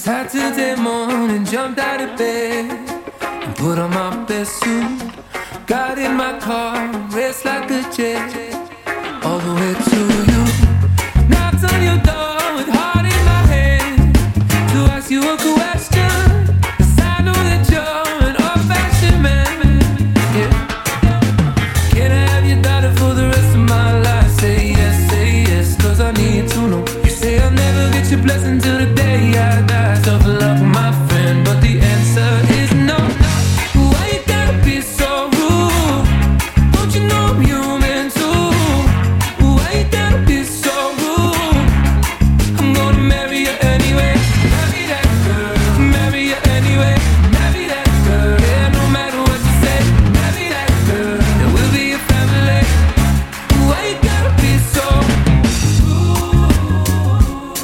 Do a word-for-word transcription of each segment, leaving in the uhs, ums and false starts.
Saturday morning, jumped out of bed and put on my best suit. Got in my car, raced like a jet, all the way to you. Knocked on your door with heart in my hand to ask you a question, 'cause I know that you're an old-fashioned man. Yeah. Can I have your daughter for the rest of my life? Say yes, say yes, 'cause I need to know. You say I'll never get your blessing till the day I die. Tough luck, my friend, but the answer is no. Why you gotta be so rude? Don't you know I'm human too? Why you gotta be so rude? I'm gonna marry you anyway. Marry that girl, marry you anyway. Marry that girl, yeah, no matter what you say. Marry that girl, and we'll be a family. Why you gotta be so rude?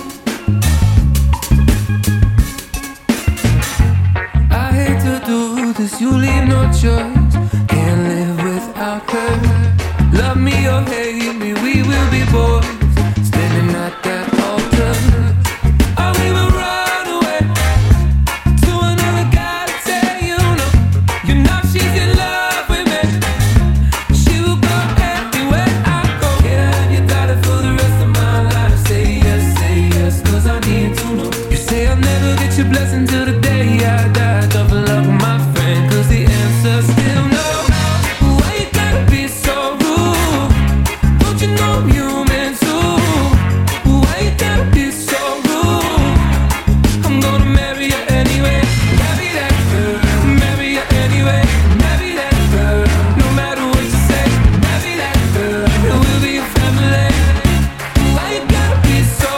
I hate to do this, you leave no choice. Can't live without her. Love me or hate me, we will be boys, standing at that altar. Or we will run away to another guy to tell you no. You know she's in love with me. She will go everywhere I go. Can I have your daughter for the rest of my life? Say yes, say yes, 'cause I need to know. You say I'll never get your blessing till the day I die. Tough luck, my friend, 'cause the answer's still no. Why you gotta be so rude? Don't you know I'm human too? Why you gotta be so rude? I'm gonna marry you anyway. Marry that girl, marry you anyway. Marry that girl, no matter what you say. Marry that girl, and we'll be a family. Why you gotta be so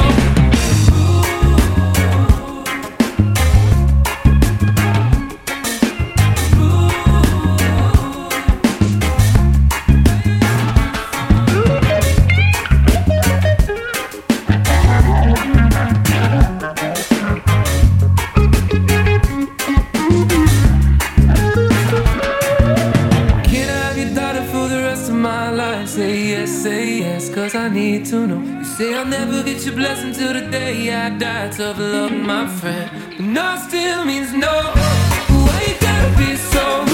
Can I have your daughter for the rest of my life? Say yes, say yes, 'cause I need to know. You say I'll never get your blessing till the day I die. Tough luck, my friend, but no still means no. Why you gotta be so